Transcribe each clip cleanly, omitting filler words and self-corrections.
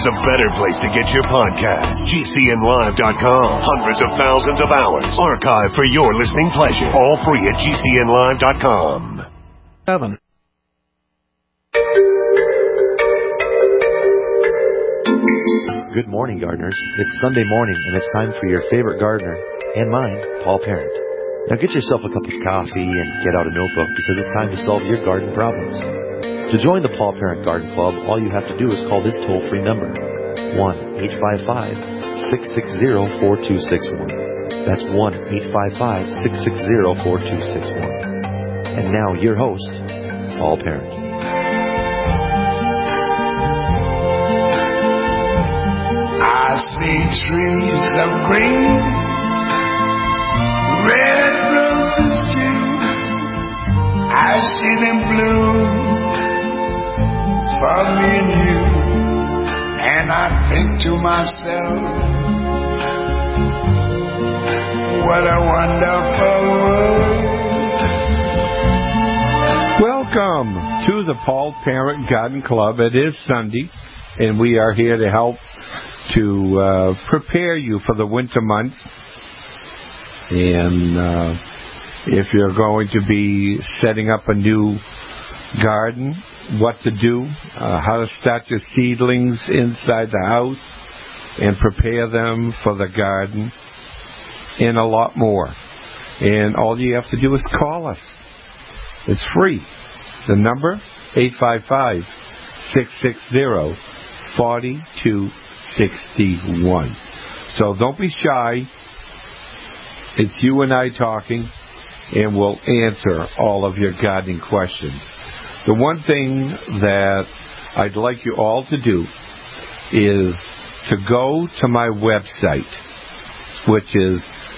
there's a better place to get your podcast. GCNlive.com. Hundreds of thousands of hours archived for your listening pleasure. All free at GCNlive.com. 7. Good morning, gardeners. It's Sunday morning, and it's time for your favorite gardener, and mine, Paul Parent. Now get yourself a cup of coffee and get out a notebook, because it's time to solve your garden problems. To join the Paul Parent Garden Club, all you have to do is call this toll-free number, 1-855-660-4261. That's 1-855-660-4261. And now, your host, Paul Parent. I see trees of green, red roses too. I see them bloom for me and you. And I think to myself, what a wonderful world. Welcome to the Paul Parent Garden Club. It is Sunday, and we are here to help to prepare you for the winter months. And if you're going to be setting up a new garden, what to do, how to start your seedlings inside the house and prepare them for the garden, and a lot more. And all you have to do is call us. It's free. The number, 855-660-4261. So don't be shy. It's you and I talking, and we'll answer all of your gardening questions. The one thing that I'd like you all to do is to go to my website, which is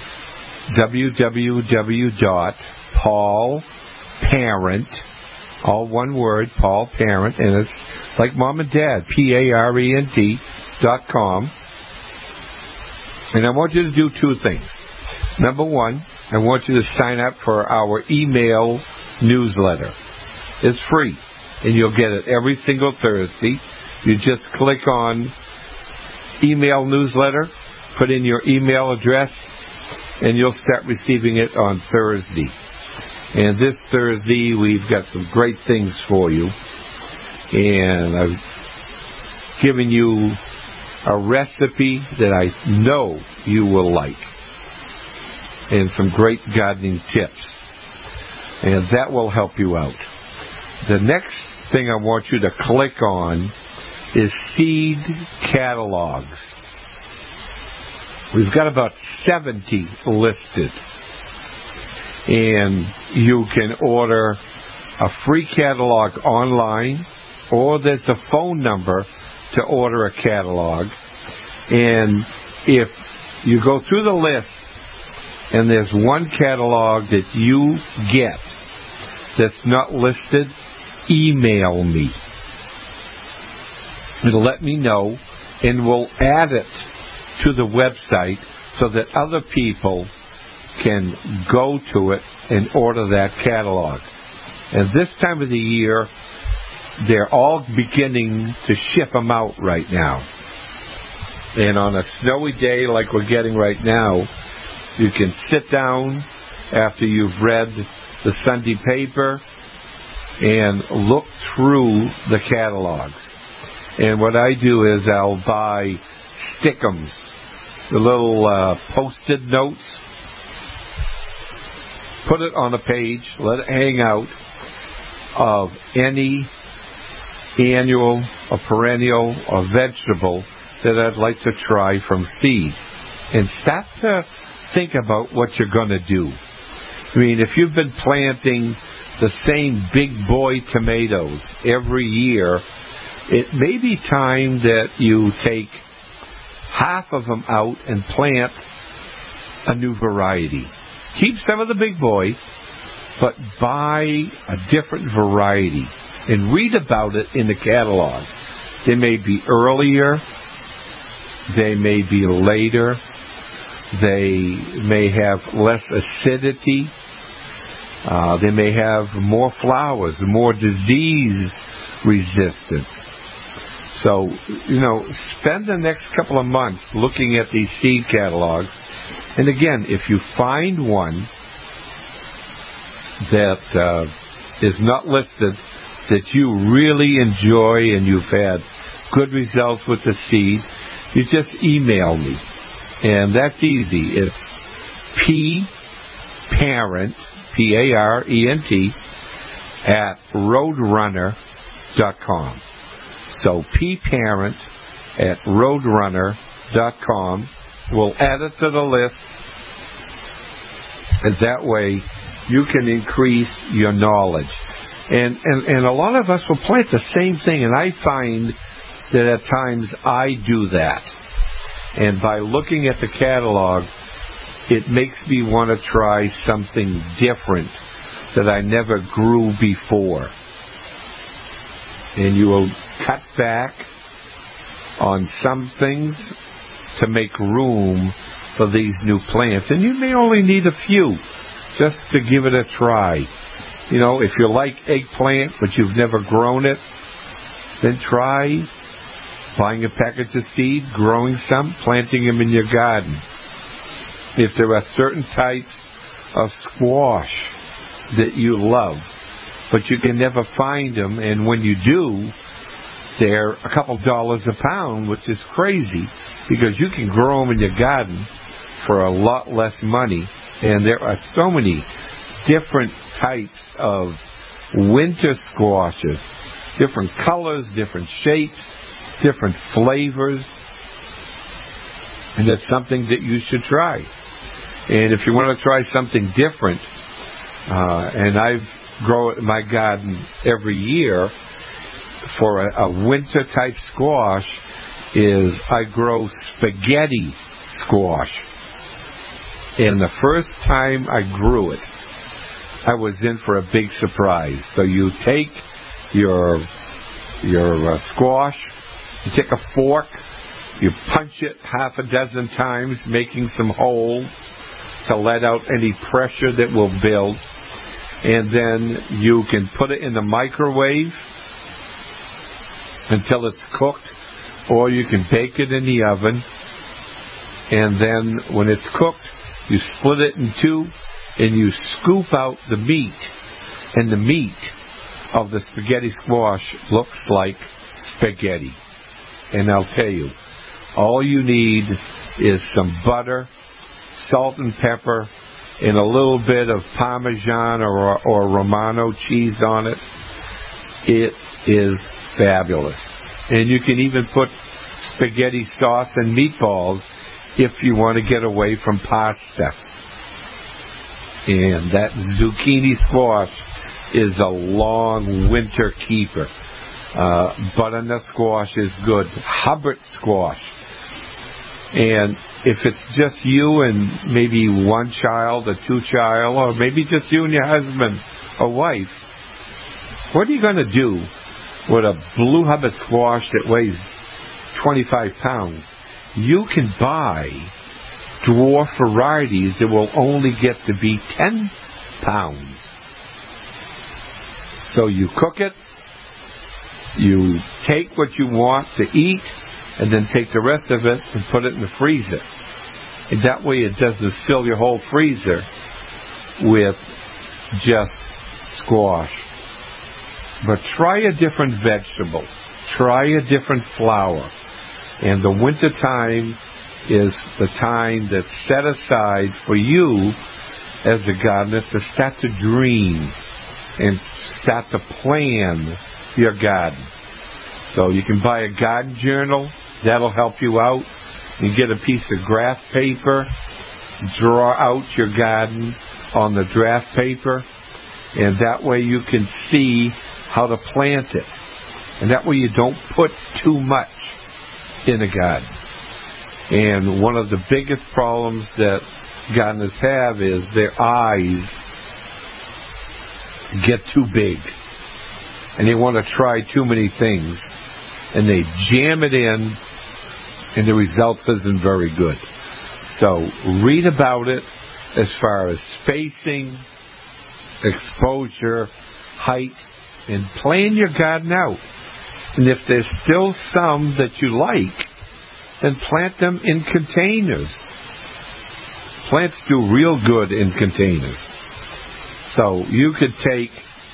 www.paulparent, all one word, Paul Parent, and it's like mom and dad, PARENT.com. And I want you to do two things. Number one, I want you to sign up for our email newsletter. It's free, and you'll get it every single Thursday. You just click on email newsletter, put in your email address, and you'll start receiving it on Thursday. And this Thursday, we've got some great things for you. And I've given you a recipe that I know you will like, and some great gardening tips. And that will help you out. The next thing I want you to click on is seed catalogs. We've got about 70 listed. And you can order a free catalog online, or there's a phone number to order a catalog. And if you go through the list and there's one catalog that you get that's not listed, email me. It'll let me know, and we'll add it to the website so that other people can go to it and order that catalog. And this time of the year, they're all beginning to ship them out right now. And on a snowy day like we're getting right now, you can sit down after you've read the Sunday paper and look through the catalogs. And what I do is I'll buy stick'ems, the little post-it notes, put it on a page, let it hang out, of any annual or perennial or vegetable that I'd like to try from seed. And start to think about what you're going to do. I mean, if you've been planting the same big boy tomatoes every year, it may be time that you take half of them out and plant a new variety. Keep some of the big boy, but buy a different variety and read about it in the catalog. They may be earlier, they may be later, they may have less acidity, they may have more flowers, more disease resistance. So, spend the next couple of months looking at these seed catalogs. And again, if you find one that is not listed, that you really enjoy and you've had good results with the seed, you just email me. And that's easy. It's pparent, PARENT, at roadrunner.com. So pparent at roadrunner.com. We'll add it to the list. And that way you can increase your knowledge. And a lot of us will plant the same thing, and I find that at times I do that. And by looking at the catalog, it makes me want to try something different that I never grew before. And you will cut back on some things to make room for these new plants. And you may only need a few just to give it a try. If you like eggplant but you've never grown it, then try buying a package of seed, growing some, planting them in your garden. If there are certain types of squash that you love, but you can never find them, and when you do, they're a couple dollars a pound, which is crazy, because you can grow them in your garden for a lot less money, and there are so many different types of winter squashes, different colors, different shapes, different flavors, and that's something that you should try. And if you want to try something different, and I grow it in my garden every year for a winter type squash, is I grow spaghetti squash. And the first time I grew it, I was in for a big surprise. So you take your squash, you take a fork, you punch it half a dozen times, making some holes to let out any pressure that will build. And then you can put it in the microwave until it's cooked, or you can bake it in the oven. And then when it's cooked, you split it in two, and you scoop out the meat. And the meat of the spaghetti squash looks like spaghetti. And I'll tell you, all you need is some butter, salt and pepper, and a little bit of Parmesan or Romano cheese on it. It is fabulous. And you can even put spaghetti sauce and meatballs if you want to get away from pasta. And that zucchini squash is a long winter keeper. Butternut squash is good. Hubbard squash. And if it's just you and maybe one child or two child, or maybe just you and your husband or wife, what are you going to do with a blue Hubbard squash that weighs 25 pounds? You can buy dwarf varieties that will only get to be 10 pounds. So you cook it, you take what you want to eat, and then take the rest of it and put it in the freezer. And that way it doesn't fill your whole freezer with just squash. But try a different vegetable. Try a different flower. And the winter time is the time that's set aside for you as a gardener to start to dream and start to plan your garden. So you can buy a garden journal. That'll help you out. You get a piece of graph paper, draw out your garden on the draft paper, and that way you can see how to plant it. And that way you don't put too much in a garden. And one of the biggest problems that gardeners have is their eyes get too big. And they want to try too many things. And they jam it in, and the results isn't very good. So read about it as far as spacing, exposure, height, and plan your garden out. And if there's still some that you like, then plant them in containers. Plants do real good in containers. So you could take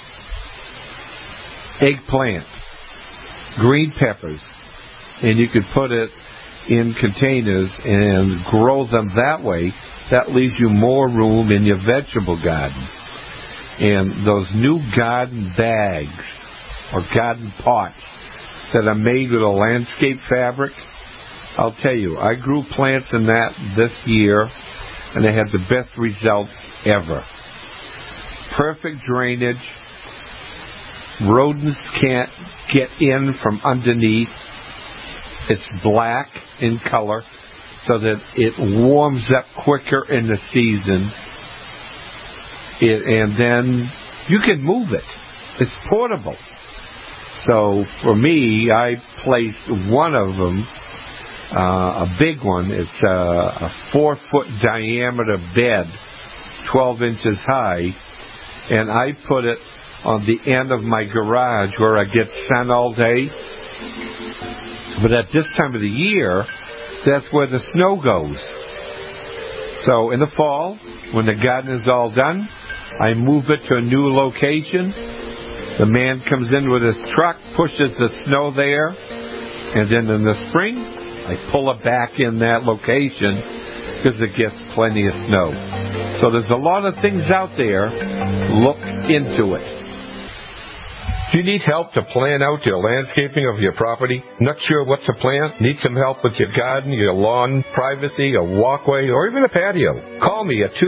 eggplant, green peppers, and you could put it in containers and grow them that way. That leaves you more room in your vegetable garden. And those new garden bags or garden pots that are made with a landscape fabric, I'll tell you, I grew plants in that this year, and they had the best results ever. Perfect drainage. Rodents can't get in from underneath. It's black in color so that it warms up quicker in the season. And then you can move it. It's portable. So for me, I placed one of them, a big one. It's a 4-foot diameter bed, 12 inches high, and I put it on the end of my garage where I get sun all day. But at this time of the year, that's where the snow goes. So in the fall, when the garden is all done, I move it to a new location. The man comes in with his truck, pushes the snow there, and then in the spring, I pull it back in that location because it gets plenty of snow. So there's a lot of things out there. Look into it. Do you need help to plan out your landscaping of your property? Not sure what to plant? Need some help with your garden, your lawn, privacy, a walkway, or even a patio? Call me at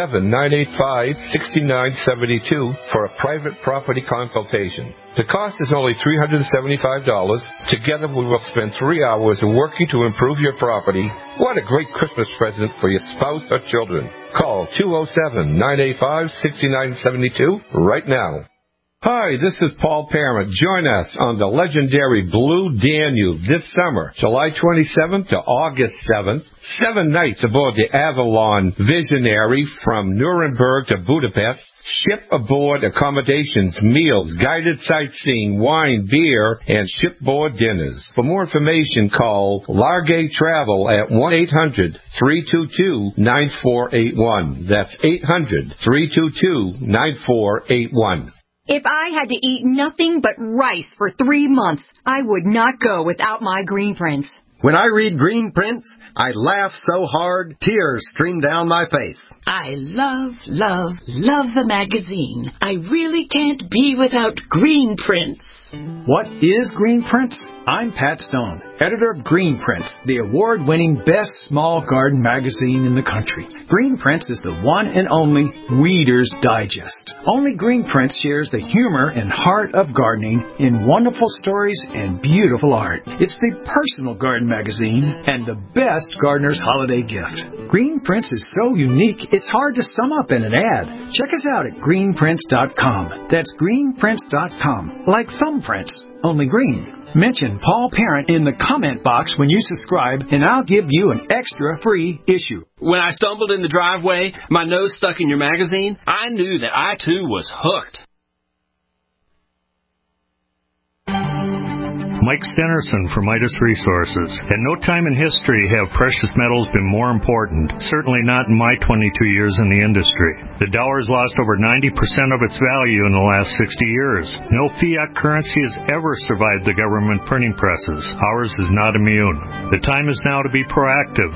207-985-6972 for a private property consultation. The cost is only $375. Together we will spend 3 hours working to improve your property. What a great Christmas present for your spouse or children. Call 207-985-6972 right now. Hi, this is Paul Parent. Join us on the legendary Blue Danube this summer, July 27th to August 7th. 7 nights aboard the Avalon Visionary from Nuremberg to Budapest. Ship aboard accommodations, meals, guided sightseeing, wine, beer, and shipboard dinners. For more information, call Largay Travel at 1-800-322-9481. That's 800-322-9481. If I had to eat nothing but rice for 3 months, I would not go without my Green Prints. When I read Green Prints, I laugh so hard, tears stream down my face. I love the magazine. I really can't be without Green Prints. What is Green Prints? I'm Pat Stone, editor of Green Prints, the award-winning best small garden magazine in the country. Green Prints is the one and only Weeder's Digest. Only Green Prints shares the humor and heart of gardening in wonderful stories and beautiful art. It's the personal garden magazine and the best gardener's holiday gift. Green Prints is so unique, it's hard to sum up in an ad. Check us out at greenprints.com. That's greenprints.com. Like thumbprints, only green. Mention Paul Parent in the comment box when you subscribe, and I'll give you an extra free issue. When I stumbled in the driveway, my nose stuck in your magazine, I knew that I too was hooked. Mike Stenerson from Midas Resources. At no time in history have precious metals been more important, certainly not in my 22 years in the industry. The dollar has lost over 90% of its value in the last 60 years. No fiat currency has ever survived the government printing presses. Ours is not immune. The time is now to be proactive.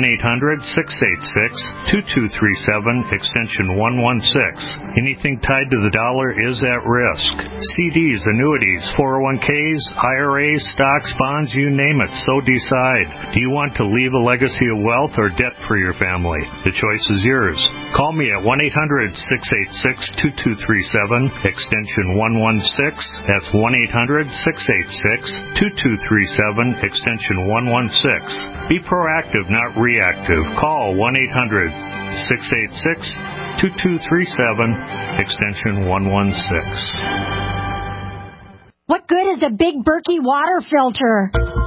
1-800-686-2237, extension 116. Anything tied to the dollar is at risk. CDs, annuities, 401ks, IRAs, stocks, bonds, you name it, so decide. Do you want to leave a legacy of wealth or debt for your family? The choice is yours. Call me at 1-800-686-2237, extension 116. That's 1-800-686-2237, extension 116. Be proactive, not reactive. Call 1-800-686-2237, extension 116. What good is a big Berkey water filter?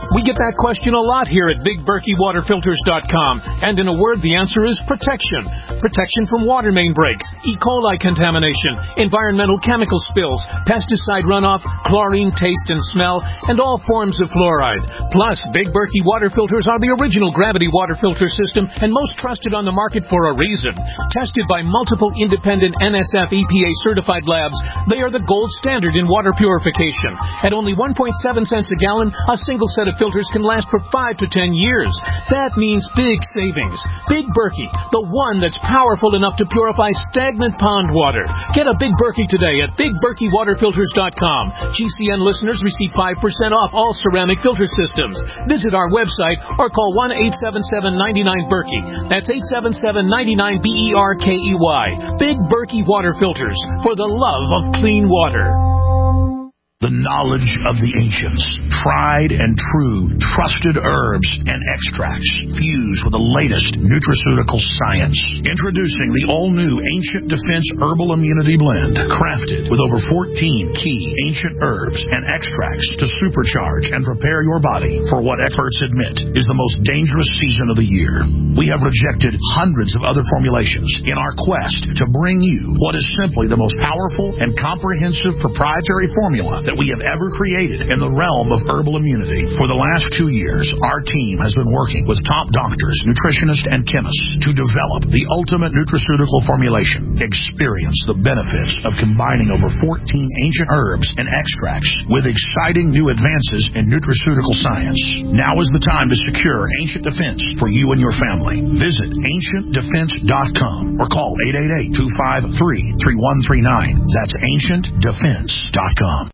We get that question a lot here at BigBerkeyWaterFilters.com. And in a word, the answer is protection. Protection from water main breaks, E. coli contamination, environmental chemical spills, pesticide runoff, chlorine taste and smell, and all forms of fluoride. Plus, Big Berkey water filters are the original gravity water filter system and most trusted on the market for a reason. Tested by multiple independent NSF EPA certified labs, they are the gold standard in water purification. At only 1.7 cents a gallon, a single set of filters can last for 5 to 10 years. That means big savings. Big Berkey, the one that's powerful enough to purify stagnant pond water. Get a Big Berkey today at BigBerkeyWaterFilters.com. GCN listeners receive 5% off all ceramic filter systems. Visit our website or call 1-877-99-BERKEY. That's 877-99-BERKEY. Big Berkey Water Filters, for the love of clean water. The knowledge of the ancients, tried and true, trusted herbs and extracts fused with the latest nutraceutical science. Introducing the all-new Ancient Defense Herbal Immunity Blend, crafted with over 14 key ancient herbs and extracts to supercharge and prepare your body for what experts admit is the most dangerous season of the year. We have rejected hundreds of other formulations in our quest to bring you what is simply the most powerful and comprehensive proprietary formula that we have ever created in the realm of herbal immunity. For the last 2 years, our team has been working with top doctors, nutritionists, and chemists to develop the ultimate nutraceutical formulation. Experience the benefits of combining over 14 ancient herbs and extracts with exciting new advances in nutraceutical science. Now is the time to secure Ancient Defense for you and your family. Visit AncientDefense.com or call 888-253-3139. That's AncientDefense.com.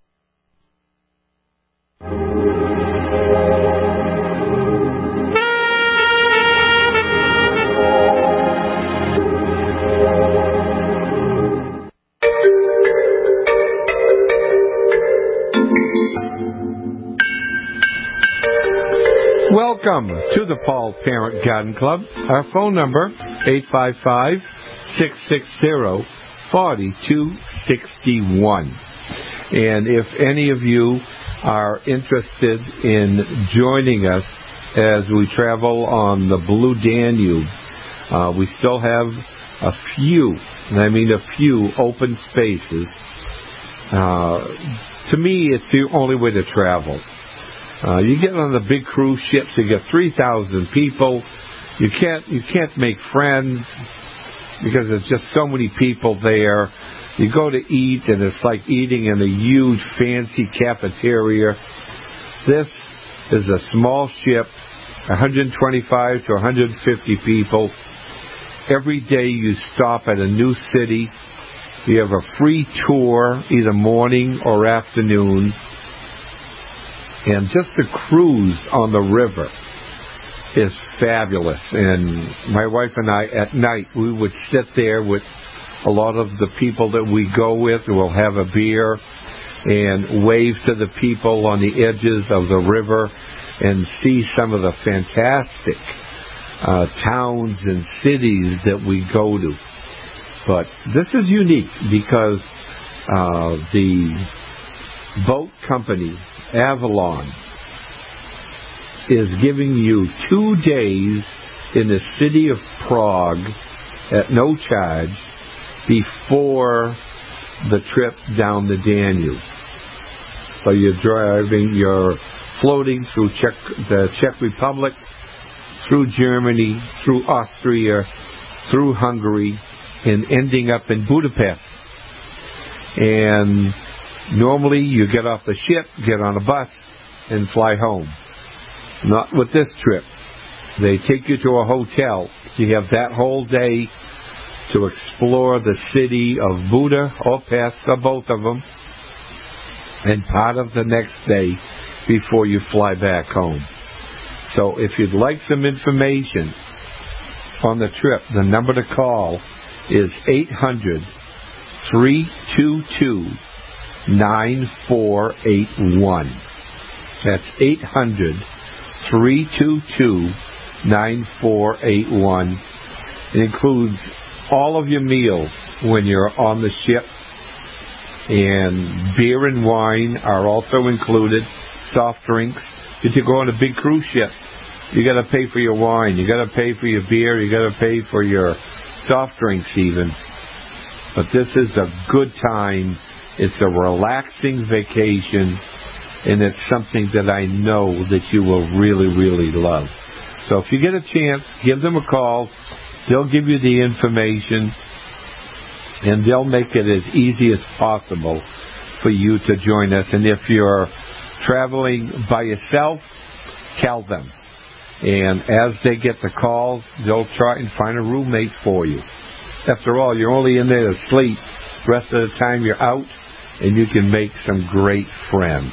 Welcome to the Paul Parent Garden Club. Our phone number, 855-660-4261. And if any of you are interested in joining us as we travel on the Blue Danube, we still have a few, and I mean a few, open spaces. To me, it's the only way to travel. You get on the big cruise ships, you get 3,000 people. You can't make friends because there's just so many people there. You go to eat, and it's like eating in a huge, fancy cafeteria. This is a small ship, 125 to 150 people. Every day you stop at a new city. You have a free tour, either morning or afternoon. And just the cruise on the river is fabulous. And my wife and I, at night, we would sit there with a lot of the people that we go with. We'll have a beer and wave to the people on the edges of the river and see some of the fantastic towns and cities that we go to. But this is unique because the boat company, Avalon, is giving you 2 days in the city of Prague at no charge before the trip down the Danube. So you're floating through the Czech Republic, through Germany, through Austria, through Hungary, and ending up in Budapest. And normally you get off the ship, get on a bus, and fly home. Not with this trip. They take you to a hotel. You have that whole day to explore the city of Buda or Pest, or both of them, and part of the next day before you fly back home. So if you'd like some information on the trip, the number to call is 800-322-9481. That's 800-322-9481. It includes all of your meals when you're on the ship, and beer and wine are also included, soft drinks, If you go on a big cruise ship, you got to pay for your wine, you got to pay for your beer, you got to pay for your soft drinks even. But this is a good time. It's a relaxing vacation, and it's something that I know that you will really, really love. So if you get a chance, give them a call. They'll give you the information, and they'll make it as easy as possible for you to join us. And if you're traveling by yourself, tell them. And as they get the calls, they'll try and find a roommate for you. After all, you're only in there to sleep. The rest of the time you're out, and you can make some great friends.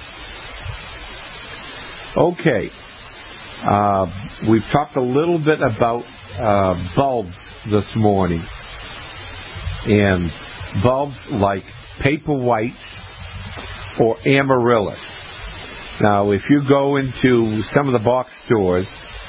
Okay. We've talked a little bit about bulbs this morning. And bulbs like paper whites or amaryllis. Now, if you go into some of the box stores,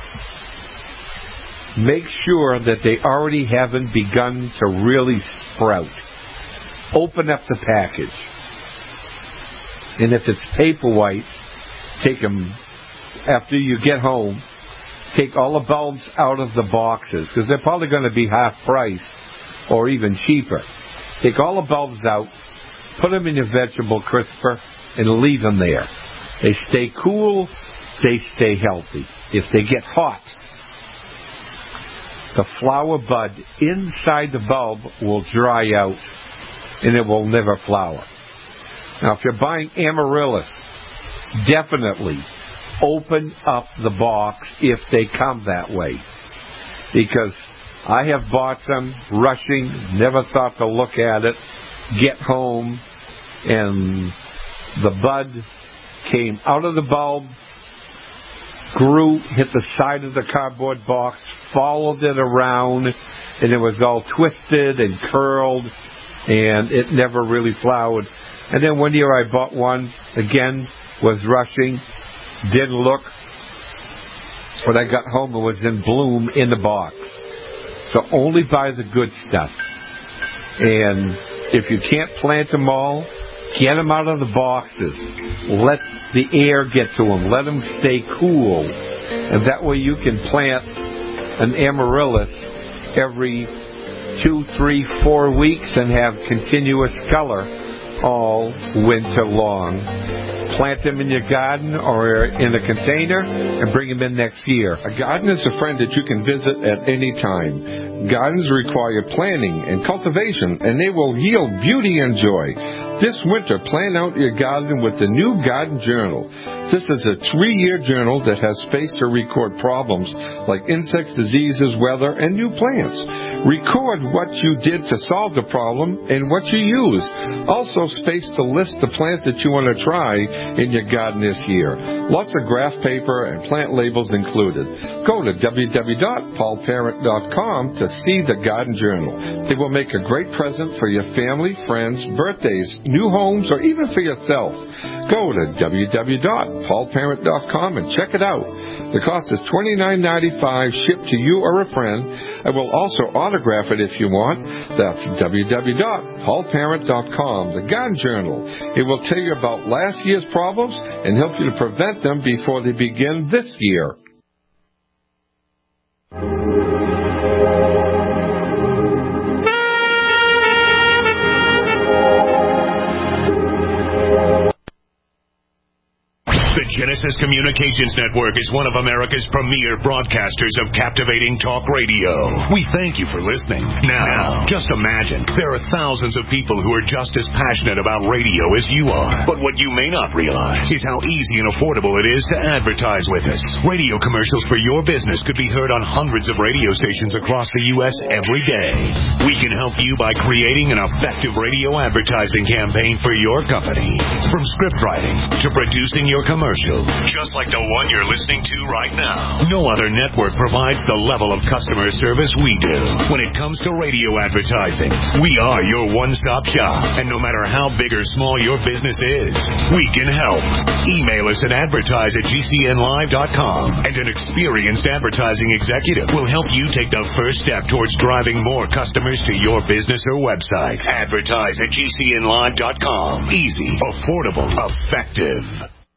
make sure that they already haven't begun to really sprout. Open up the package. And if it's paper whites, take them after you get home. Take all the bulbs out of the boxes, because they're probably going to be half price or even cheaper. Take all the bulbs out, put them in your vegetable crisper, and leave them there. They stay cool, they stay healthy. If they get hot, the flower bud inside the bulb will dry out, and it will never flower. Now, if you're buying amaryllis, definitely open up the box if they come that way. Because I have bought some rushing, never thought to look at it, get home, and the bud came out of the bulb, grew, hit the side of the cardboard box, followed it around, and it was all twisted and curled, and it never really flowered. And then one year I bought one, again, was rushing, didn't look. When I got home, it was in bloom in the box. So only buy the good stuff. And if you can't plant them all, get them out of the boxes. Let the air get to them. Let them stay cool. And that way you can plant an amaryllis every 2, 3, 4 weeks and have continuous color all winter long. Plant them in your garden or in a container and bring them in next year. A garden is a friend that you can visit at any time. Gardens require planning and cultivation, and they will yield beauty and joy. This winter, plan out your garden with the new Garden Journal. This is a 3-year journal that has space to record problems like insects, diseases, weather, and new plants. Record what you did to solve the problem and what you used. Also space to list the plants that you want to try in your garden this year. Lots of graph paper and plant labels included. Go to www.paulparent.com to see the Garden Journal. It will make a great present for your family, friends, birthdays, new homes, or even for yourself. Go to www.paulparent.com and check it out. The cost is $29.95 shipped to you or a friend. I will also autograph it if you want. That's www.paulparent.com. The Garden Journal. It will tell you about last year's problems and help you to prevent them before they begin this year. The Genesis Communications Network is one of America's premier broadcasters of captivating talk radio. We thank you for listening. Now, just imagine, there are thousands of people who are just as passionate about radio as you are. But what you may not realize is how easy and affordable it is to advertise with us. Radio commercials for your business could be heard on hundreds of radio stations across the U.S. every day. We can help you by creating an effective radio advertising campaign for your company. From script writing to producing your commercial, just like the one you're listening to right now. No other network provides the level of customer service we do. When it comes to radio advertising, we are your one-stop shop. And no matter how big or small your business is, we can help. Email us at advertise@gcnlive.com, and an experienced advertising executive will help you take the first step towards driving more customers to your business or website. Advertise@gcnlive.com. Easy, affordable, effective.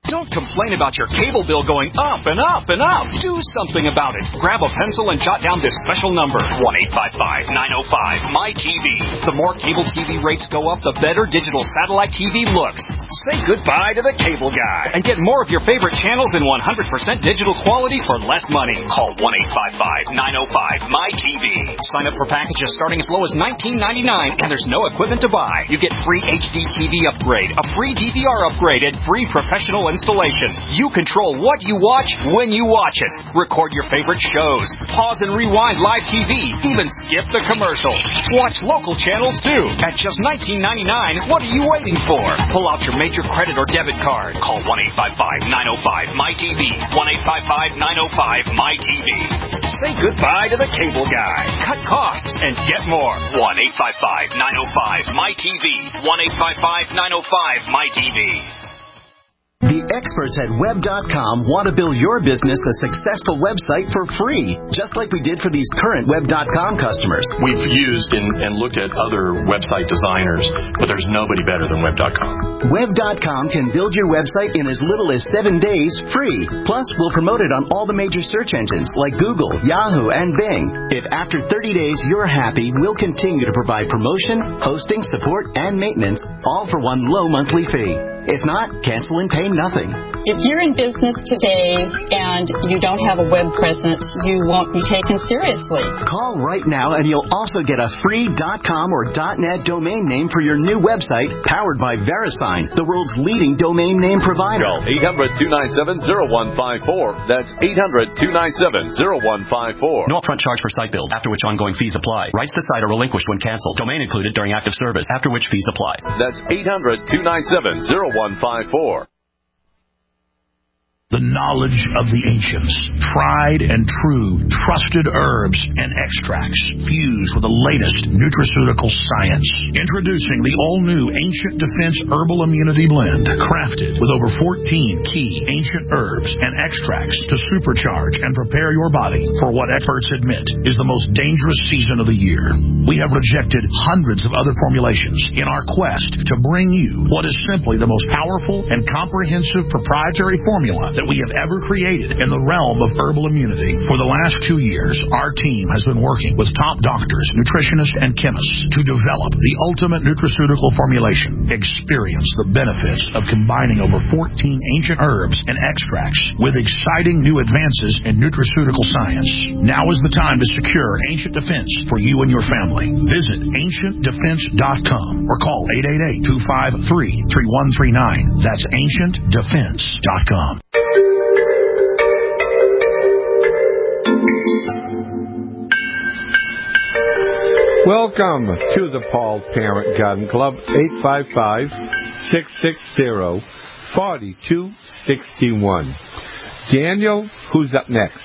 Don't complain about your cable bill going up and up and up. Do something about it. Grab a pencil and jot down this special number, 1-855-905-MY-TV. The more cable TV rates go up, the better digital satellite TV looks. Say goodbye to the cable guy and get more of your favorite channels in 100% digital quality for less money. Call 1-855-905-MY-TV. Sign up for packages starting as low as $19.99, and there's no equipment to buy. You get free HD TV upgrade, a free DVR upgrade, and free professional installation. You control what you watch when you watch it. Record your favorite shows. Pause and rewind live TV. Even skip the commercials. Watch local channels too. At just $19.99, what are you waiting for? Pull out your major credit or debit card. Call 1-855-905-MY-TV. 1-855-905-MY-TV. Say goodbye to the cable guy. Cut costs and get more. 1-855-905-MY-TV. 1-855-905-MY-TV. The experts at Web.com want to build your business a successful website for free, just like we did for these current Web.com customers. We've used and looked at other website designers, but there's nobody better than Web.com. Web.com can build your website in as little as 7 days free. Plus, we'll promote it on all the major search engines like Google, Yahoo, and Bing. If after 30 days you're happy, we'll continue to provide promotion, hosting, support, and maintenance, all for one low monthly fee. If not, cancel and pay nothing. If you're in business today and you don't have a web presence, you won't be taken seriously. Call right now and you'll also get a free .com or .net domain name for your new website powered by VeriSign, the world's leading domain name provider. Call 800-297-0154. That's 800-297-0154. No upfront charge for site build, after which ongoing fees apply. Rights to site are relinquished when canceled. Domain included during active service, after which fees apply. That's 800-297-0154. The knowledge of the ancients, tried and true, trusted herbs and extracts fused with the latest nutraceutical science. Introducing the all-new Ancient Defense Herbal Immunity Blend, crafted with over 14 key ancient herbs and extracts to supercharge and prepare your body for what experts admit is the most dangerous season of the year. We have rejected hundreds of other formulations in our quest to bring you what is simply the most powerful and comprehensive proprietary formula that we have ever created in the realm of herbal immunity. For the last 2 years, our team has been working with top doctors, nutritionists, and chemists to develop the ultimate nutraceutical formulation. Experience the benefits of combining over 14 ancient herbs and extracts with exciting new advances in nutraceutical science. Now is the time to secure Ancient Defense for you and your family. Visit AncientDefense.com or call 888-253-3139. That's AncientDefense.com. Welcome to the Paul Parent Garden Club, 855-660-4261. Daniel, who's up next?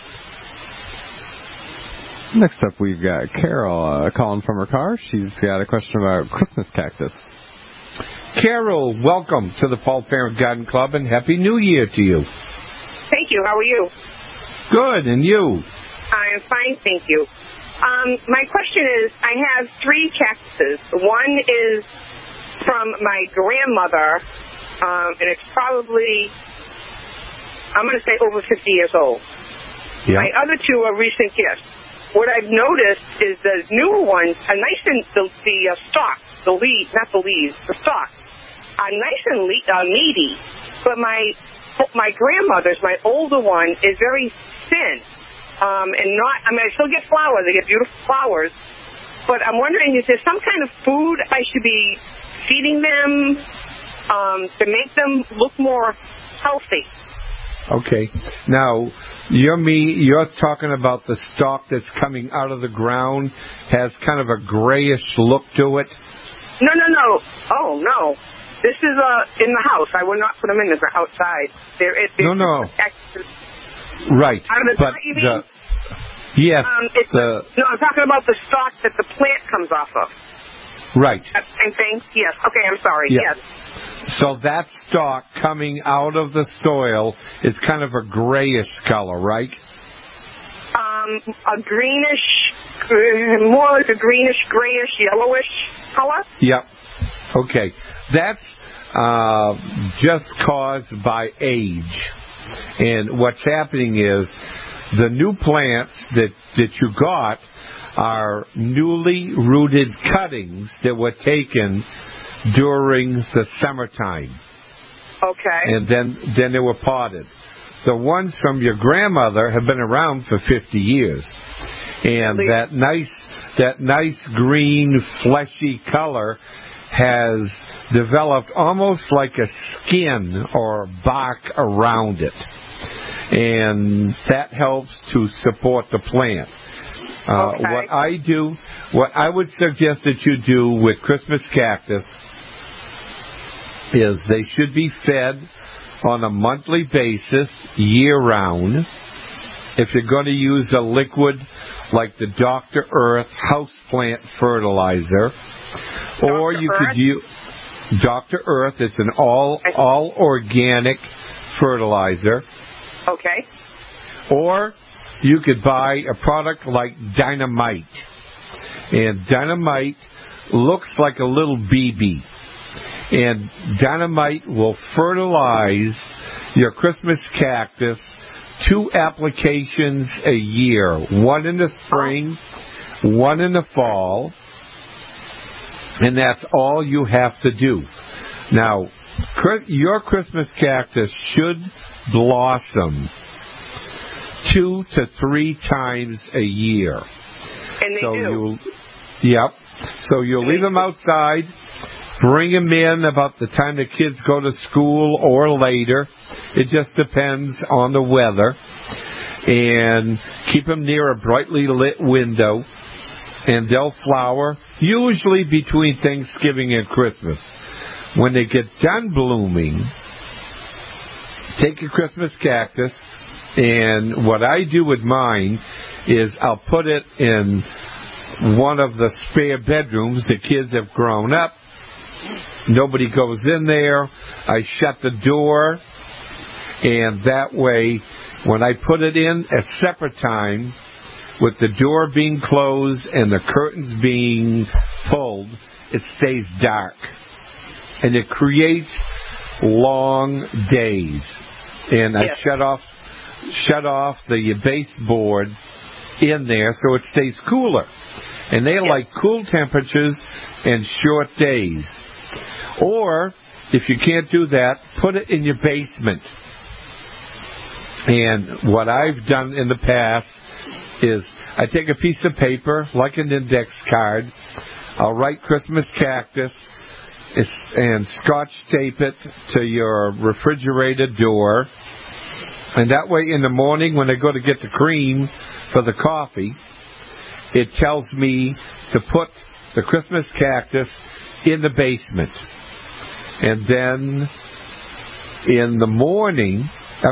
Next up, we've got Carol calling from her car. She's got a question about Christmas cactus. Carol, welcome to the Paul Parent Garden Club, and Happy New Year to you. Thank you. How are you? Good, and you? I am fine, thank you. My question is, I have 3 cactuses. One is from my grandmother, and it's probably, I'm going to say over 50 years old. Yeah. My other 2 are recent gifts. What I've noticed is the newer ones are nice and the stalk, the leaves, not the leaves, the stalk, are nice and meaty. But my grandmother's, my older one, is very thin. And not, I mean, I still get flowers. I get beautiful flowers. But I'm wondering, is there some kind of food I should be feeding them to make them look more healthy? Okay. Now, you're talking about the stalk that's coming out of the ground, has kind of a grayish look to it? No. Oh, no. This is in the house. I would not put them in the outside. No. Right. But yes. No, I'm talking about the stalk that the plant comes off of. Right. That same thing? Yes. Okay, I'm sorry. Yes. So that stalk coming out of the soil is kind of a grayish color, right? A greenish, more like a greenish, grayish, yellowish color. Yep. Okay. That's just caused by age. And what's happening is the new plants that you got are newly rooted cuttings that were taken during the summertime. Okay. And then they were potted. The ones from your grandmother have been around for 50 years. And that nice green fleshy color has developed almost like a skin or bark around it. And that helps to support the plant. What I would suggest that you do with Christmas cactus is they should be fed on a monthly basis, year-round. If you're going to use a liquid like the Dr. Earth houseplant fertilizer, or you could use Dr. Earth. It's an all organic fertilizer. Okay. Or you could buy a product like Dynamite. And Dynamite looks like a little BB. And Dynamite will fertilize your Christmas cactus 2 applications a year. One in the spring, one in the fall. And that's all you have to do. Now, your Christmas cactus should blossom 2 to 3 times a year. And they do. Yep. So you'll leave them outside, bring them in about the time the kids go to school or later. It just depends on the weather. And keep them near a brightly lit window. And they'll flower, usually between Thanksgiving and Christmas. When they get done blooming, take your Christmas cactus, and what I do with mine is I'll put it in one of the spare bedrooms. The kids have grown up. Nobody goes in there. I shut the door, and that way, when I put it in at separate time, with the door being closed and the curtains being pulled, it stays dark. And it creates long days. And I shut off the baseboard in there so it stays cooler. And they like cool temperatures and short days. Or, if you can't do that, put it in your basement. And what I've done in the past is I take a piece of paper, like an index card, I'll write Christmas cactus, and scotch tape it to your refrigerator door. And that way in the morning when I go to get the cream for the coffee, it tells me to put the Christmas cactus in the basement. And then in the morning,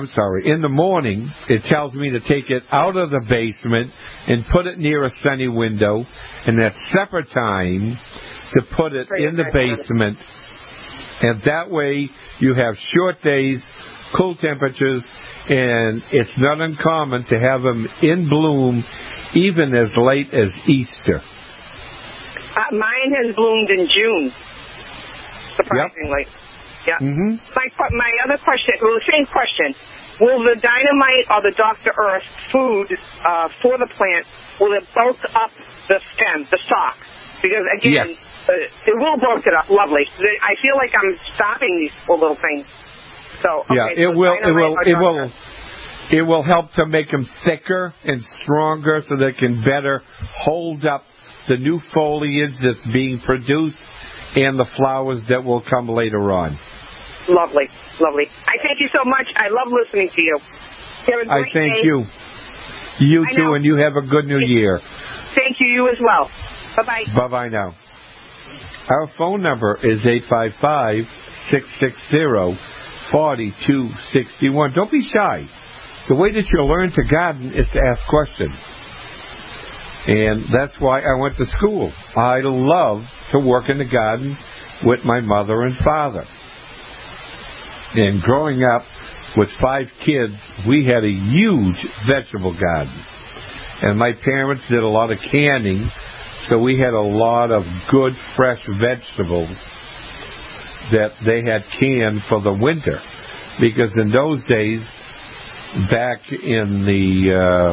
it tells me to take it out of the basement and put it near a sunny window, and at separate time to put it in the basement. And that way you have short days, cool temperatures, and it's not uncommon to have them in bloom even as late as Easter. Mine has bloomed in June, surprisingly. Yep. Yeah. Mm-hmm. My other question, the same question. Will the Dynamite or the Dr. Earth food for the plant, will it bulk up the stem, the stalk? Because, again, it will bulk it up. Lovely. I feel like I'm stopping these poor little things. So, okay, it will help to make them thicker and stronger so they can better hold up the new foliage that's being produced and the flowers that will come later on. Lovely, lovely. I thank you so much. I love listening to you. I thank you. You too, and you have a good new year. Thank you, you as well. Bye-bye. Bye-bye now. Our phone number is 855-660-4261. Don't be shy. The way that you learn to garden is to ask questions. And that's why I went to school. I love to work in the garden with my mother and father. And growing up with 5 kids, we had a huge vegetable garden. And my parents did a lot of canning, so we had a lot of good, fresh vegetables that they had canned for the winter. Because in those days, back in the,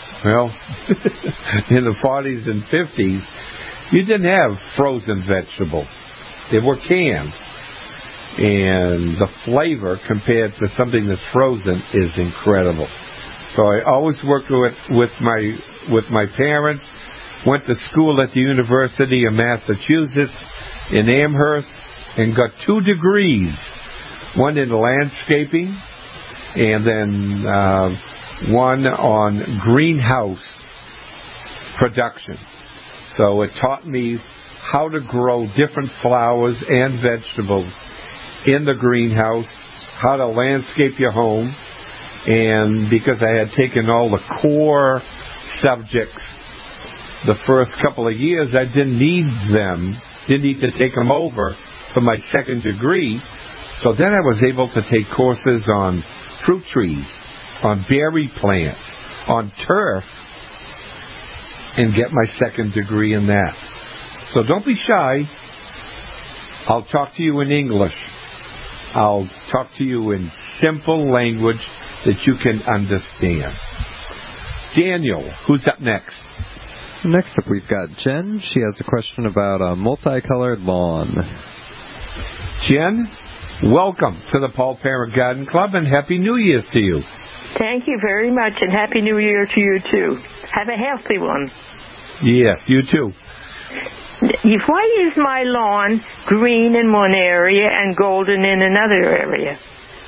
in the 40s and 50s, you didn't have frozen vegetables. They were canned. And the flavor compared to something that's frozen is incredible. So I always worked with my parents, went to school at the University of Massachusetts in Amherst, and got 2 degrees, one in landscaping and then one on greenhouse production. So it taught me how to grow different flowers and vegetables in the greenhouse, how to landscape your home, and because I had taken all the core subjects the first couple of years, I didn't need to take them over for my second degree. So then I was able to take courses on fruit trees, on berry plants, on turf, and get my second degree in that. So don't be shy. I'll talk to you in English. I'll talk to you in simple language that you can understand. Daniel, who's up next? Next up, we've got Jen. She has a question about a multicolored lawn. Jen, welcome to the Paul Parent Garden Club, and Happy New Year's to you. Thank you very much, and Happy New Year to you, too. Have a healthy one. Yes, you too. Why is my lawn green in one area and golden in another area?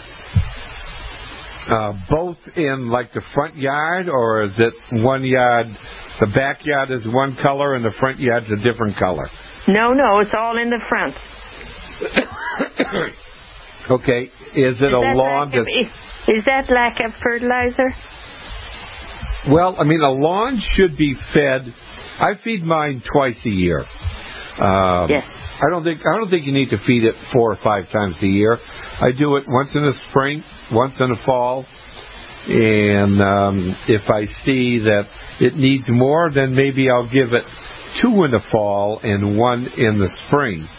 Both in like the front yard, or is it one yard, the backyard is one color and the front yard's a different color? No, it's all in the front. Okay, is it a lawn Is that lack of fertilizer? Well, I mean, a lawn should be fed. I feed mine twice a year. Yes. I don't think you need to feed it 4 or 5 times a year. I do it once in the spring, once in the fall, and if I see that it needs more, then maybe I'll give it 2 in the fall and 1 in the spring.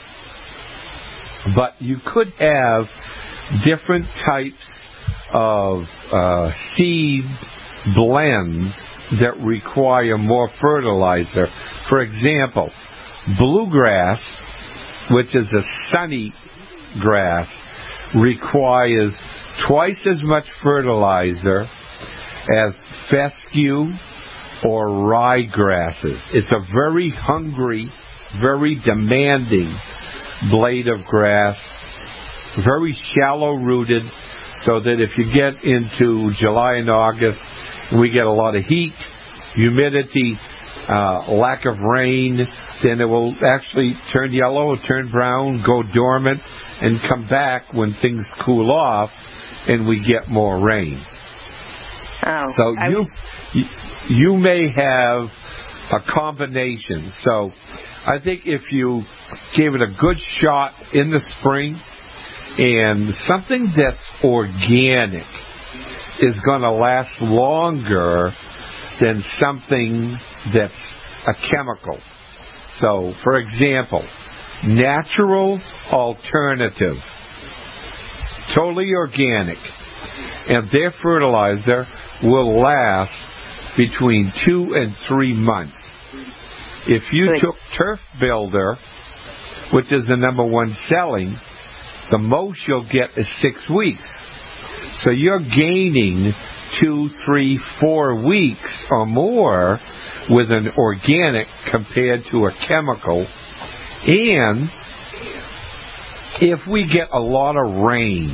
But you could have different types of seed blends that require more fertilizer. For example, bluegrass, which is a sunny grass, requires twice as much fertilizer as fescue or rye grasses. It's a very hungry, very demanding blade of grass, very shallow rooted, so that if you get into July and August, we get a lot of heat, humidity, lack of rain, then it will actually turn yellow, turn brown, go dormant, and come back when things cool off and we get more rain. Oh, so you may have a combination. So I think if you gave it a good shot in the spring, and something that's organic is going to last longer than something that's a chemical. So, for example, natural alternative, totally organic, and their fertilizer will last between 2 and 3 months. If you took Turf Builder, which is the number 1 selling, the most you'll get is 6 weeks. So you're gaining 2, 3, 4 weeks or more with an organic compared to a chemical. And if we get a lot of rain,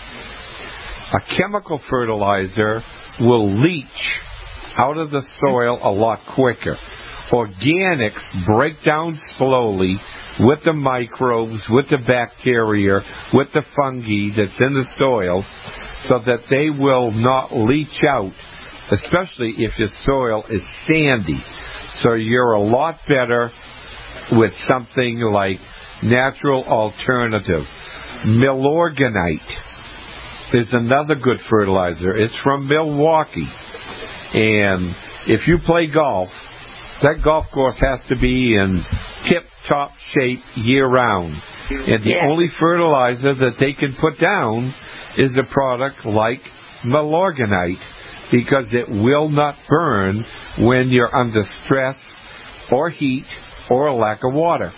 a chemical fertilizer will leach out of the soil a lot quicker. Organics break down slowly with the microbes, with the bacteria, with the fungi that's in the soil, so that they will not leach out, especially if your soil is sandy. So you're a lot better with something like natural alternative. Milorganite is another good fertilizer. It's from Milwaukee. And if you play golf, that golf course has to be in tip-top shape year-round. And the only fertilizer that they can put down is a product like Milorganite, because it will not burn when you're under stress or heat or a lack of water.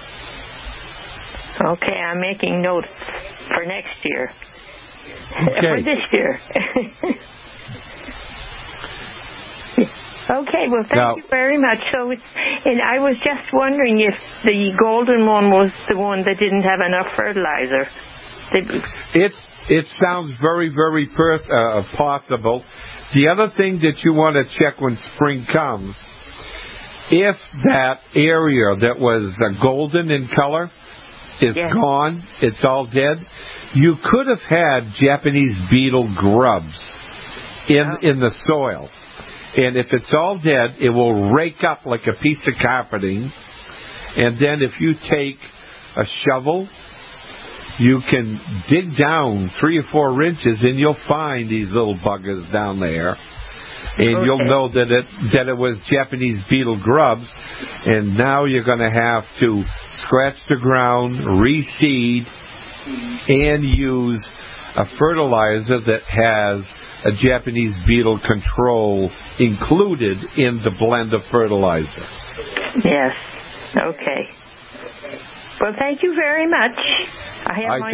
Okay, I'm making notes for next year. Okay. For this year. Okay, well, thank you very much. So, and I was just wondering if the golden one was the one that didn't have enough fertilizer. It sounds very, very possible. The other thing that you want to check when spring comes, if that area that was golden in color is gone, it's all dead, you could have had Japanese beetle grubs in the soil. And if it's all dead, it will rake up like a piece of carpeting. And then if you take a shovel, you can dig down 3 or 4 inches and you'll find these little buggers down there. And you'll know that it was Japanese beetle grubs. And now you're going to have to scratch the ground, reseed, and use a fertilizer that has a Japanese beetle control included in the blend of fertilizer. Yes. Okay. Well, thank you very much. I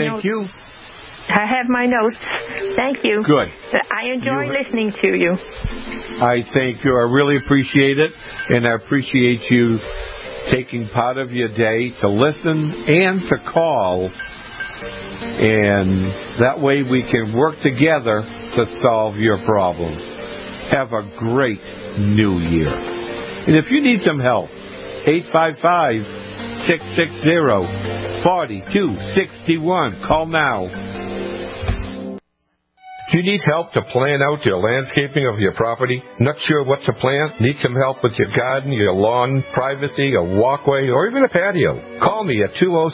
have my notes. Thank you. Good. I enjoy listening to you. I thank you. I really appreciate it, and I appreciate you taking part of your day to listen and to call. And that way we can work together to solve your problems. Have a great new year. And if you need some help, 855-660-4261. Call now. Do you need help to plan out your landscaping of your property? Not sure what to plant? Need some help with your garden, your lawn, privacy, a walkway, or even a patio? Call me at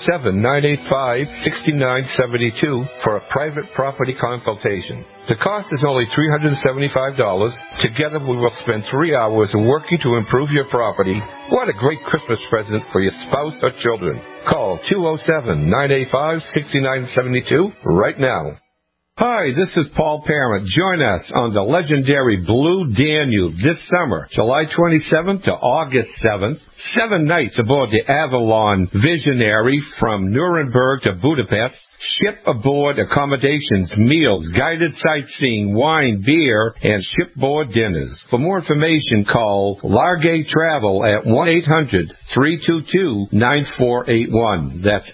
207-985-6972 for a private property consultation. The cost is only $375. Together we will spend 3 hours working to improve your property. What a great Christmas present for your spouse or children. Call 207-985-6972 right now. Hi, this is Paul Parent. Join us on the legendary Blue Danube this summer, July 27th to August 7th. 7 nights aboard the Avalon Visionary from Nuremberg to Budapest. Ship aboard accommodations, meals, guided sightseeing, wine, beer, and shipboard dinners. For more information, call Largay Travel at 1-800-322-9481. That's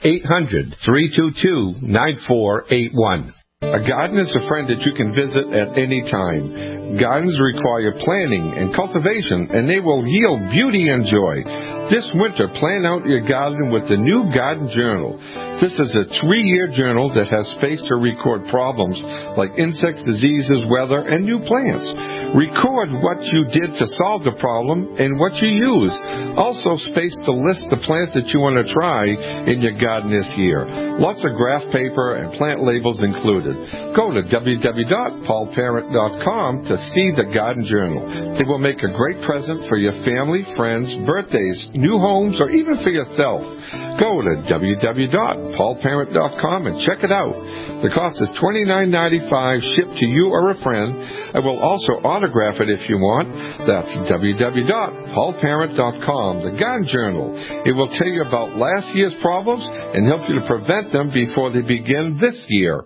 800-322-9481. A garden is a friend that you can visit at any time. Gardens require planning and cultivation, and they will yield beauty and joy. This winter, plan out your garden with the new Garden Journal. This is a 3-year journal that has space to record problems like insects, diseases, weather, and new plants. Record what you did to solve the problem and what you used. Also space to list the plants that you want to try in your garden this year. Lots of graph paper and plant labels included. Go to www.paulparent.com to see the Garden Journal. It will make a great present for your family, friends, birthdays, new homes, or even for yourself. Go to www.paulparent.com and check it out. The cost is $29.95 shipped to you or a friend. I will also autograph it if you want. That's www.paulparent.com. The Garden Journal. It will tell you about last year's problems and help you to prevent them before they begin this year.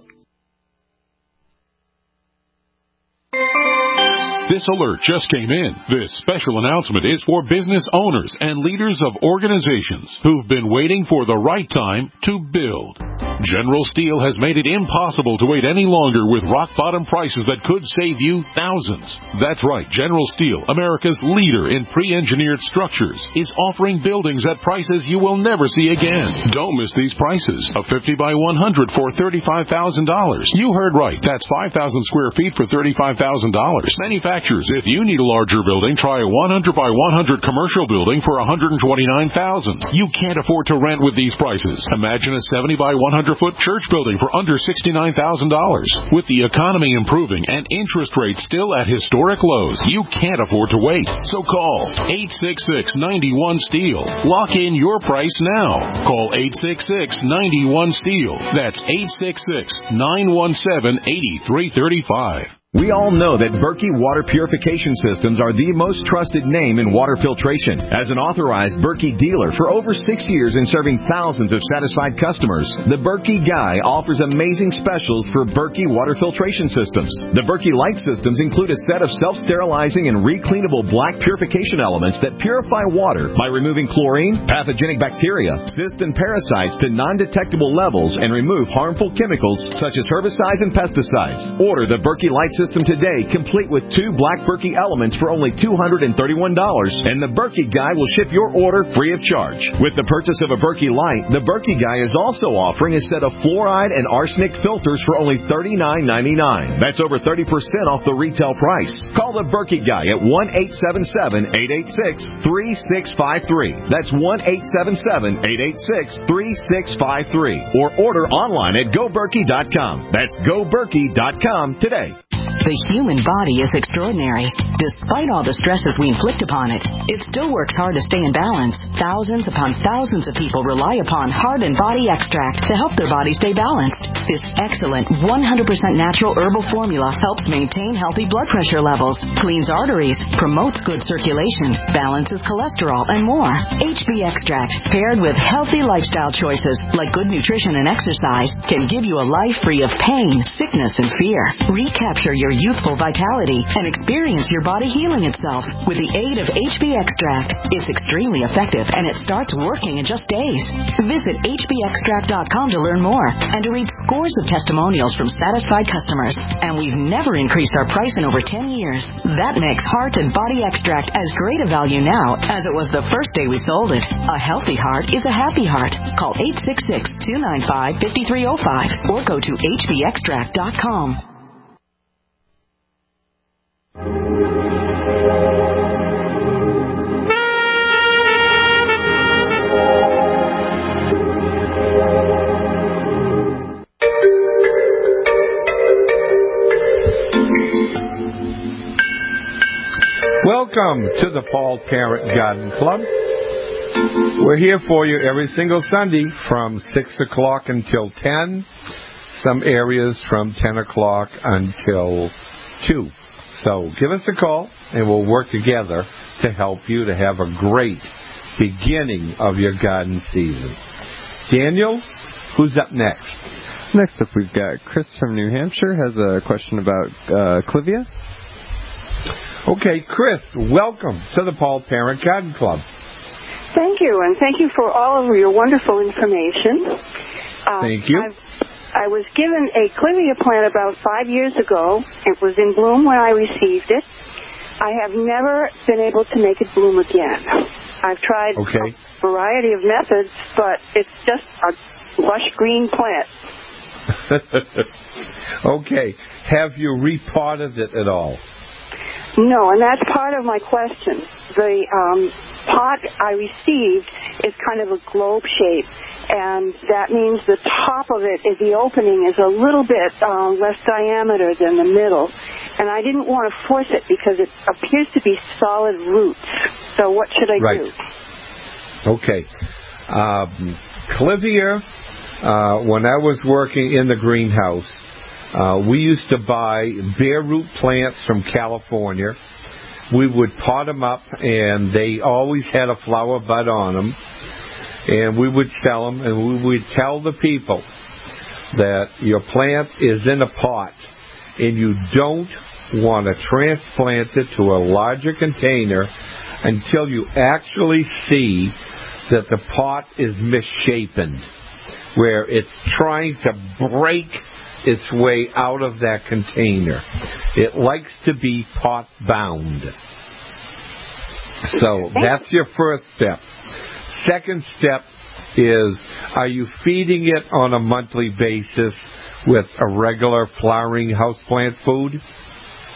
This alert just came in. This special announcement is for business owners and leaders of organizations who've been waiting for the right time to build. General Steel has made it impossible to wait any longer with rock-bottom prices that could save you thousands. That's right. General Steel, America's leader in pre-engineered structures, is offering buildings at prices you will never see again. Don't miss these prices. A 50 by 100 for $35,000. You heard right. That's 5,000 square feet for $35,000. Manufactured features. If you need a larger building, try a 100 by 100 commercial building for $129,000. You can't afford to rent with these prices. Imagine a 70 by 100 foot church building for under $69,000. With the economy improving and interest rates still at historic lows, you can't afford to wait. So call 866-91-STEEL. Lock in your price now. Call 866-91-STEEL. That's 866-917-8335. We all know that Berkey Water Purification Systems are the most trusted name in water filtration. As an authorized Berkey dealer for over 6 years and serving thousands of satisfied customers, the Berkey Guy offers amazing specials for Berkey Water Filtration Systems. The Berkey Light Systems include a set of self-sterilizing and recleanable black purification elements that purify water by removing chlorine, pathogenic bacteria, cysts, and parasites to non-detectable levels and remove harmful chemicals such as herbicides and pesticides. Order the Berkey Light System today, complete with 2 black Berkey elements for only $231, and the Berkey Guy will ship your order free of charge. With the purchase of a Berkey Light, the Berkey Guy is also offering a set of fluoride and arsenic filters for only $39.99. That's over 30% off the retail price. Call the Berkey Guy at 1-877-886-3653. That's 1-877-886-3653. Or order online at GoBerkey.com. That's GoBerkey.com today. The human body is extraordinary. Despite all the stresses we inflict upon it, it still works hard to stay in balance. Thousands upon thousands of people rely upon Heart and Body Extract to help their body stay balanced. This excellent 100% natural herbal formula helps maintain healthy blood pressure levels, cleans arteries, promotes good circulation, balances cholesterol, and more. HB Extract, paired with healthy lifestyle choices like good nutrition and exercise, can give you a life free of pain, sickness, and fear. Recapture your youthful vitality and experience your body healing itself with the aid of HB Extract. It's extremely effective and it starts working in just days. Visit hbextract.com to learn more and to read scores of testimonials from satisfied customers. And we've never increased our price in over 10 years. That makes Heart and Body Extract as great a value now as it was the first day we sold it. A healthy heart is a happy heart. Call 866-295-5305 or go to hbextract.com. Welcome to the Paul Parent Garden Club. We're here for you every single Sunday from 6 o'clock until 10. Some areas from 10 o'clock until 2. So give us a call and we'll work together to help you to have a great beginning of your garden season. Daniel, who's up next? Next up we've got Chris from New Hampshire has a question about Clivia. Okay, Chris, welcome to the Paul Parent Garden Club. Thank you, and thank you for all of your wonderful information. Thank you. I was given a Clivia plant about 5 years ago. It was in bloom when I received it. I have never been able to make it bloom again. I've tried a variety of methods, but it's just a lush green plant. Okay. Have you repotted it at all? No, and that's part of my question. The pot I received is kind of a globe shape, and that means the top of it, the opening, is a little bit less diameter than the middle. And I didn't want to force it because it appears to be solid roots. So what should I do? Okay. Clivia, when I was working in the greenhouse, we used to buy bare root plants from California. We would pot them up, and they always had a flower bud on them. And we would sell them, and we would tell the people that your plant is in a pot, and you don't want to transplant it to a larger container until you actually see that the pot is misshapen, where it's trying to break its way out of that container. It likes to be pot bound. So that's your first step. Second step is, are you feeding it on a monthly basis with a regular flowering houseplant food? In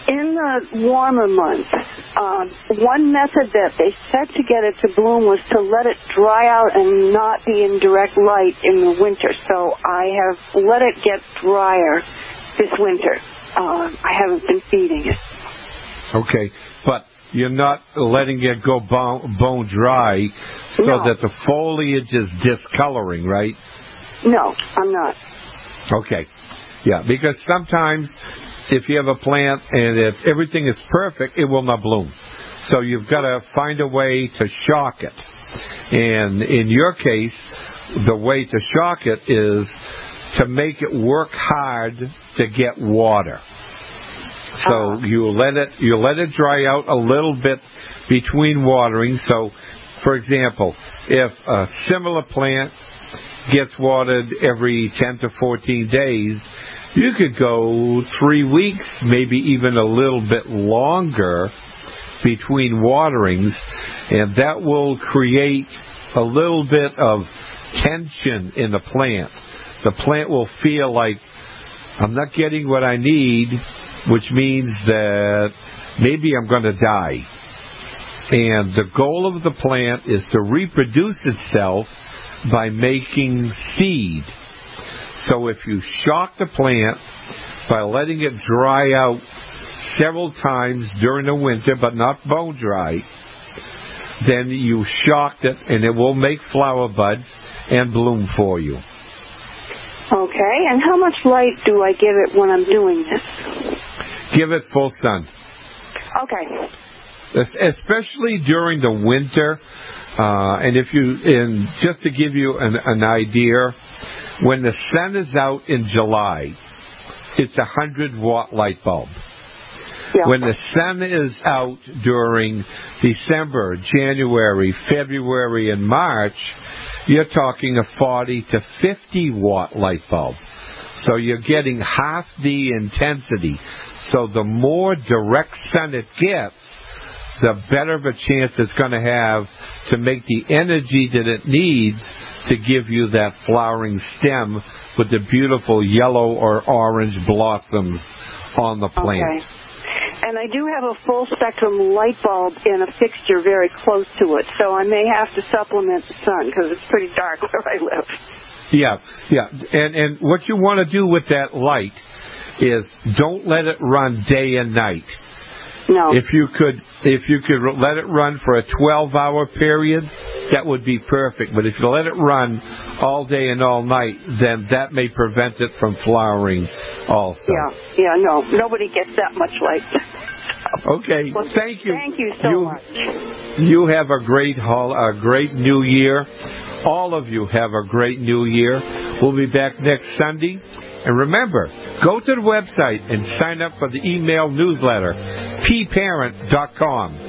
the warmer months, one method that they said to get it to bloom was to let it dry out and not be in direct light in the winter. So I have let it get drier this winter. I haven't been feeding it. Okay, but you're not letting it go bone dry so that the foliage is discoloring, right? No, I'm not. Okay. Yeah, because sometimes if you have a plant and if everything is perfect, it will not bloom. So you've got to find a way to shock it. And in your case, the way to shock it is to make it work hard to get water. So you let it dry out a little bit between watering. So, for example, if a similar plant gets watered every 10 to 14 days, you could go 3 weeks, maybe even a little bit longer between waterings, and that will create a little bit of tension in the plant. The plant will feel like, I'm not getting what I need, which means that maybe I'm going to die. And the goal of the plant is to reproduce itself by making seed. So if you shock the plant by letting it dry out several times during the winter, but not bone dry, then you shocked it and it will make flower buds and bloom for you. Okay, and how much light do I give it when I'm doing this? Give it full sun. Okay. Especially during the winter, and just to give you an idea, when the sun is out in July, it's a 100-watt light bulb. Yeah. When the sun is out during December, January, February, and March, you're talking a 40 to 50-watt light bulb. So you're getting half the intensity. So the more direct sun it gets, the better of a chance it's going to have to make the energy that it needs to give you that flowering stem with the beautiful yellow or orange blossoms on the plant. Okay. And I do have a full spectrum light bulb in a fixture very close to it, so I may have to supplement the sun because it's pretty dark where I live. Yeah. And what you want to do with that light is don't let it run day and night. No. If you could let it run for a 12-hour period, that would be perfect. But if you let it run all day and all night, then that may prevent it from flowering also. Yeah, no. Nobody gets that much light. Okay, well, thank you. Thank you so much. You have a great New Year. All of you have a great New Year. We'll be back next Sunday. And remember, go to the website and sign up for the email newsletter, pparent.com.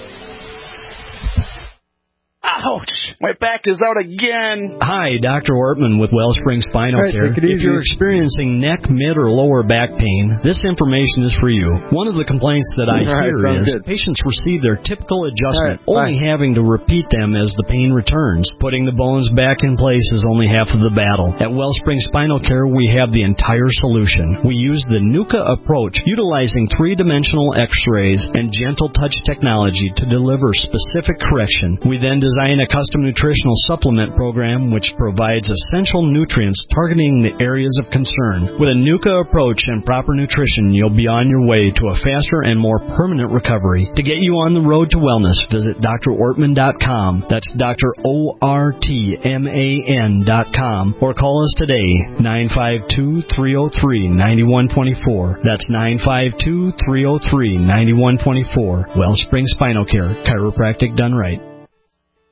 Ouch! My back is out again. Hi, Dr. Ortman with Wellspring Spinal Care. If you're experiencing neck, mid, or lower back pain, this information is for you. One of the complaints that I hear is patients receive their typical adjustment, only having to repeat them as the pain returns. Putting the bones back in place is only half of the battle. At Wellspring Spinal Care, we have the entire solution. We use the NUCA approach, utilizing three-dimensional x-rays and gentle touch technology to deliver specific correction. We then design a custom nutritional supplement program which provides essential nutrients targeting the areas of concern. With a NUCA approach and proper nutrition, you'll be on your way to a faster and more permanent recovery. To get you on the road to wellness, visit drortman.com. That's drortman.com, or call us today, 952-303-9124. That's 952-303-9124. Wellspring Spinal Care, chiropractic done right.